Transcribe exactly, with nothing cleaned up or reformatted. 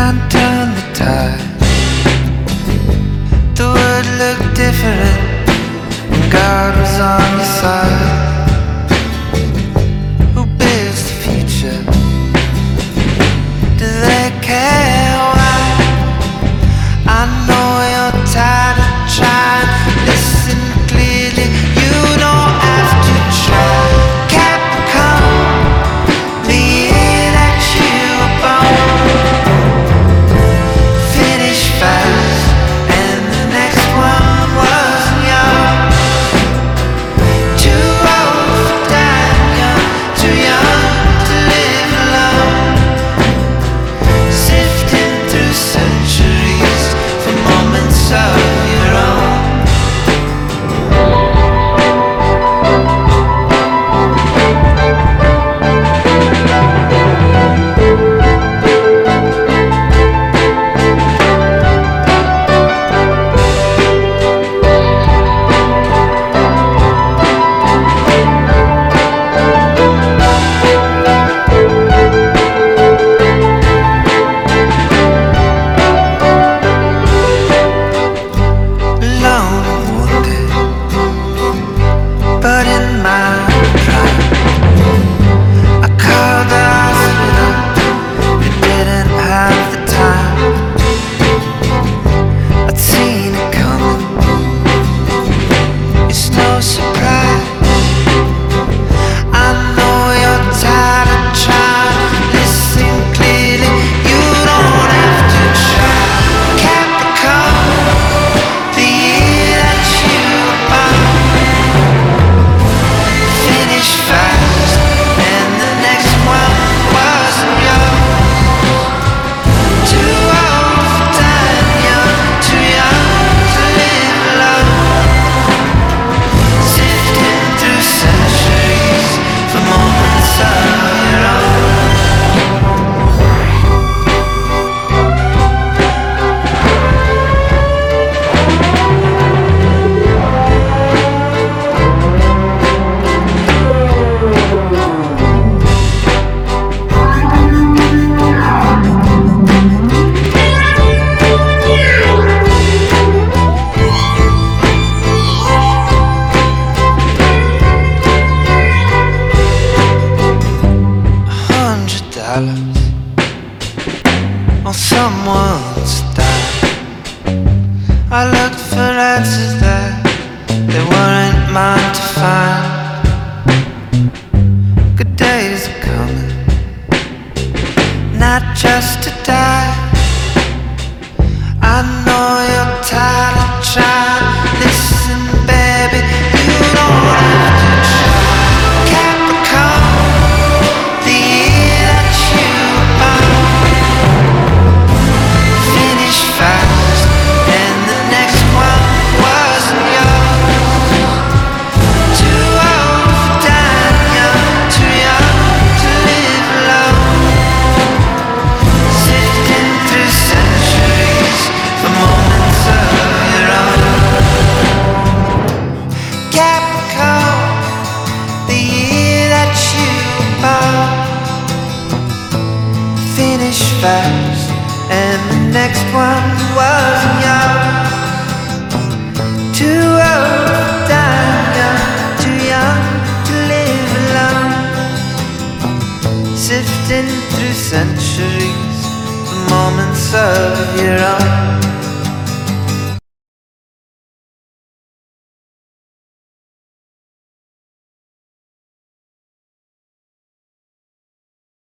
can't turn the tide. The world looked different when God was on your side. Who builds the future? Do they care why? I know you're tired of trying. Listen clearly, you don't have to try. Capricorn, the year that you were born. Finish fast, and the next one wasn't yours. Too old for dying young, too young to live alone. Sifting through centuries for moments of your own. But in my pride, I called the hospital. They didn't have the time. I'd seen it coming. It's no surprise. I know you're tired of trying. Listen clearly, you don't have to try. Capricorn, the year that you were born. Finish fast, and the next one wasn't yours. Too old for dying young, too young to live alone. Sifting through centuries for moments of your own. Hundred dollars on someone's dime. I looked for answers that they weren't mine to find. Good days are coming, not just to die. I know you're tired of trying. Listen, baby, you don't have to try. Capricorn, the year that you were born. Finish fast, and the next one wasn't yours. Too old for dying young, too young to live alone. Sifting through centuries for moments of your own. Capricorn, the year that you were born. Finish fast, and the next one wasn't yours. Too old for dying young, too young to live alone. Sifting through centuries for moments of your own.